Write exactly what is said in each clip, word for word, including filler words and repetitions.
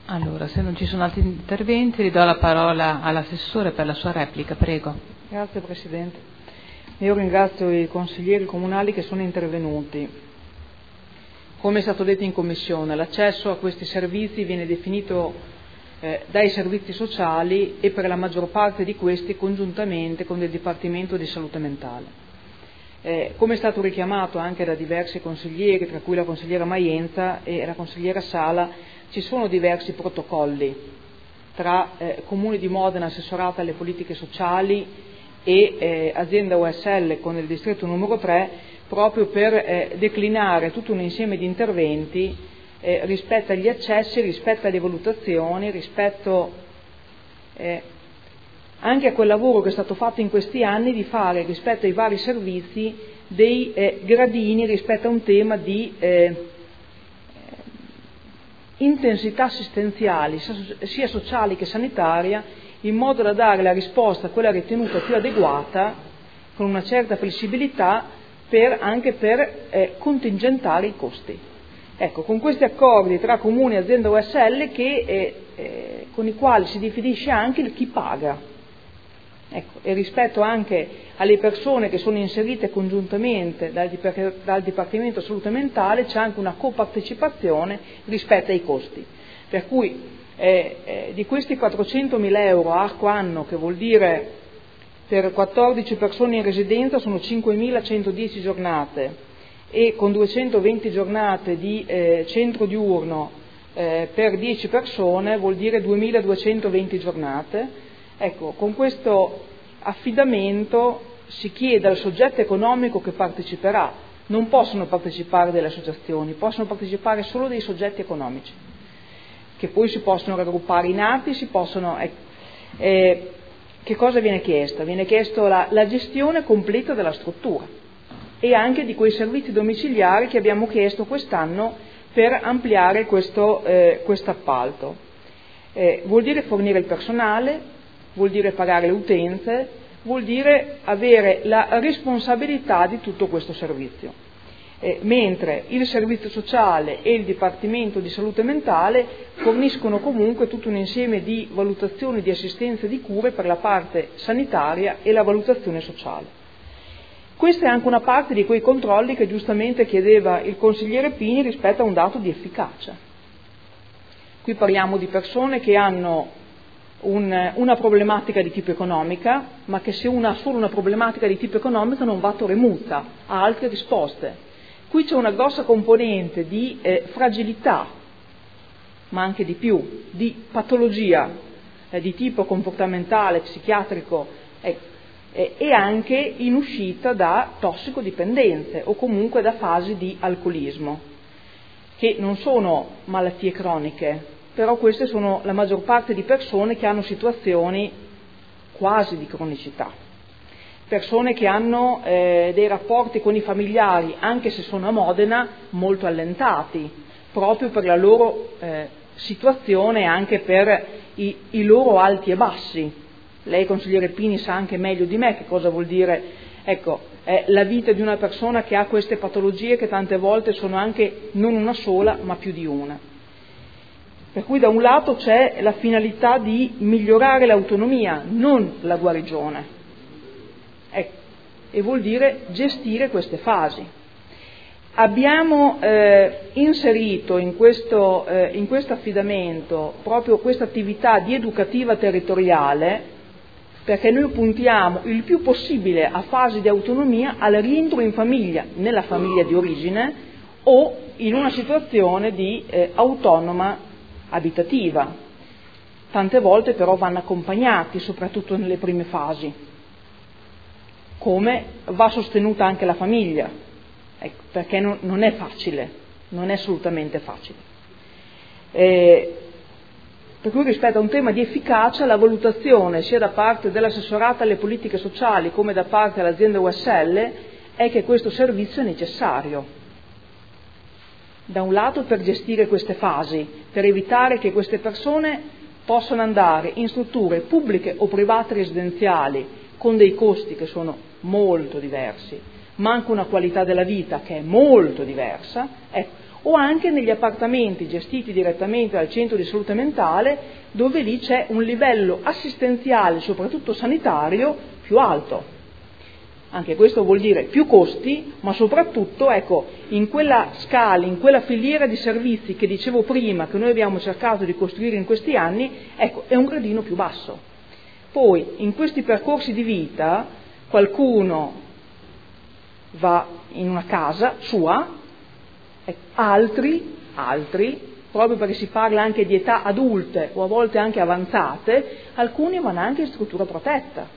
Allora, se non ci sono altri interventi, ridò la parola all'assessore per la sua replica, prego. Grazie Presidente. Io ringrazio i consiglieri comunali che sono intervenuti. Come è stato detto in Commissione, l'accesso a questi servizi viene definito eh, dai servizi sociali e per la maggior parte di questi congiuntamente con il Dipartimento di Salute Mentale. Eh, come è stato richiamato anche da diversi consiglieri, tra cui la consigliera Maienza e la consigliera Sala, ci sono diversi protocolli tra eh, Comune di Modena assessorata alle politiche sociali e eh, azienda U S L con il distretto numero tre, proprio per eh, declinare tutto un insieme di interventi eh, rispetto agli accessi, rispetto alle valutazioni, rispetto eh, anche a quel lavoro che è stato fatto in questi anni di fare rispetto ai vari servizi dei eh, gradini rispetto a un tema di eh, intensità assistenziali sia sociali che sanitaria, in modo da dare la risposta, quella ritenuta più adeguata, con una certa flessibilità, per, anche per eh, contingentare i costi. Ecco, con questi accordi tra Comune e azienda U S L che, eh, eh, con i quali si definisce anche il chi paga. Ecco, e rispetto anche alle persone che sono inserite congiuntamente dal, dal Dipartimento Salute Mentale c'è anche una copartecipazione rispetto ai costi. Per cui eh, eh, di questi quattrocentomila euro arco anno, che vuol dire per quattordici persone in residenza sono cinquemilacentodieci giornate, e con duecentoventi giornate di eh, centro diurno eh, per dieci persone vuol dire duemiladuecentoventi giornate. Ecco, con questo affidamento si chiede al soggetto economico che parteciperà, non possono partecipare delle associazioni, possono partecipare solo dei soggetti economici, che poi si possono raggruppare in atti, si possono... Eh, eh, che cosa viene chiesto? Viene chiesto la, la gestione completa della struttura e anche di quei servizi domiciliari che abbiamo chiesto quest'anno per ampliare questo eh, appalto. Eh, vuol dire fornire il personale, vuol dire pagare le utenze, vuol dire avere la responsabilità di tutto questo servizio. Eh, mentre il servizio sociale e il Dipartimento di Salute Mentale forniscono comunque tutto un insieme di valutazioni, di assistenza e di cure per la parte sanitaria e la valutazione sociale. Questa è anche una parte di quei controlli che giustamente chiedeva il consigliere Pini rispetto a un dato di efficacia. Qui parliamo di persone che hanno Un, una problematica di tipo economica, ma che se una ha solo una problematica di tipo economico non va a torre muta, ha altre risposte. Qui c'è una grossa componente di eh, fragilità, ma anche di più, di patologia eh, di tipo comportamentale, psichiatrico eh, eh, e anche in uscita da tossicodipendenze o comunque da fasi di alcolismo, che non sono malattie croniche, però queste sono la maggior parte di persone che hanno situazioni quasi di cronicità, persone che hanno eh, dei rapporti con i familiari, anche se sono a Modena, molto allentati, proprio per la loro eh, situazione e anche per i, i loro alti e bassi. Lei, consigliere Pini, sa anche meglio di me che cosa vuol dire, ecco, eh, la vita di una persona che ha queste patologie, che tante volte sono anche non una sola, ma più di una. Per cui da un lato c'è la finalità di migliorare l'autonomia, non la guarigione, ecco, e vuol dire gestire queste fasi. Abbiamo eh, inserito in questo, eh, in questo affidamento proprio questa attività di educativa territoriale, perché noi puntiamo il più possibile a fasi di autonomia al rientro in famiglia, nella famiglia di origine o in una situazione di eh, autonoma abitativa. Tante volte però vanno accompagnati, soprattutto nelle prime fasi, come va sostenuta anche la famiglia, ecco, perché non, non è facile, non è assolutamente facile. Eh, per cui rispetto a un tema di efficacia, la valutazione sia da parte dell'assessorata alle politiche sociali come da parte dell'azienda U S L è che questo servizio è necessario. Da un lato per gestire queste fasi, per evitare che queste persone possano andare in strutture pubbliche o private residenziali con dei costi che sono molto diversi, ma anche una qualità della vita che è molto diversa, ecco, o anche negli appartamenti gestiti direttamente dal centro di salute mentale, dove lì c'è un livello assistenziale, soprattutto sanitario, più alto. Anche questo vuol dire più costi, ma soprattutto, ecco, in quella scala, in quella filiera di servizi che dicevo prima, che noi abbiamo cercato di costruire in questi anni, ecco, è un gradino più basso. Poi, in questi percorsi di vita, qualcuno va in una casa sua, ecco, altri, altri, proprio perché si parla anche di età adulte o a volte anche avanzate, alcuni vanno anche in struttura protetta.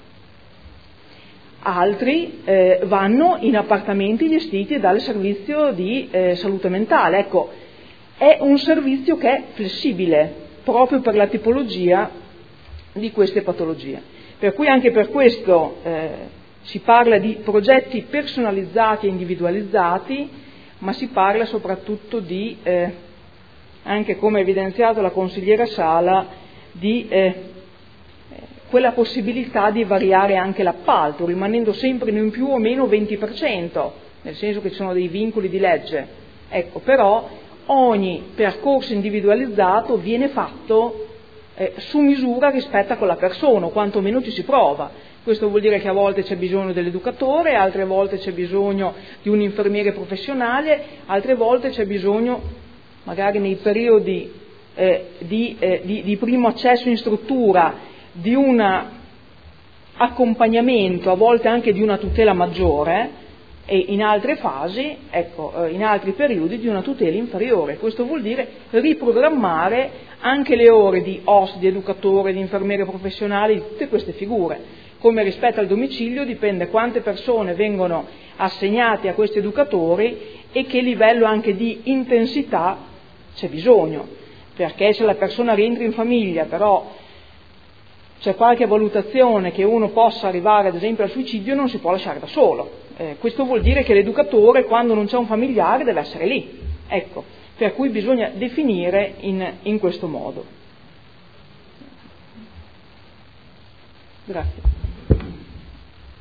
Altri eh, vanno in appartamenti gestiti dal servizio di eh, salute mentale. Ecco, è un servizio che è flessibile proprio per la tipologia di queste patologie. Per cui anche per questo eh, si parla di progetti personalizzati e individualizzati, ma si parla soprattutto di, eh, anche come evidenziato la consigliera Sala, di eh, quella possibilità di variare anche l'appalto, rimanendo sempre in un più o meno venti per cento, nel senso che ci sono dei vincoli di legge. Ecco, però ogni percorso individualizzato viene fatto eh, su misura rispetto a quella persona, o quantomeno ci si prova. Questo vuol dire che a volte c'è bisogno dell'educatore, altre volte c'è bisogno di un infermiere professionale, altre volte c'è bisogno, magari nei periodi eh, di, eh, di, di primo accesso in struttura, di un accompagnamento, a volte anche di una tutela maggiore, e in altre fasi, ecco, in altri periodi di una tutela inferiore. Questo vuol dire riprogrammare anche le ore di O S, di educatore, di infermiere professionali, di tutte queste figure. Come rispetto al domicilio dipende quante persone vengono assegnate a questi educatori e che livello anche di intensità c'è bisogno, perché se la persona rientra in famiglia, però c'è qualche valutazione che uno possa arrivare ad esempio al suicidio, non si può lasciare da solo. Eh, questo vuol dire che l'educatore, quando non c'è un familiare, deve essere lì. Ecco, per cui bisogna definire in, in questo modo. Grazie.